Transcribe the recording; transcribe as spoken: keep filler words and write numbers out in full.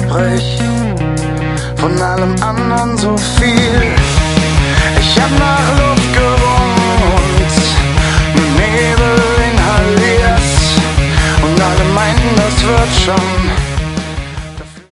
übrig, von allem anderen so viel. Ich hab nach Luft gerungen und mit Nebel inhaliert und alle meinten, das wird schon.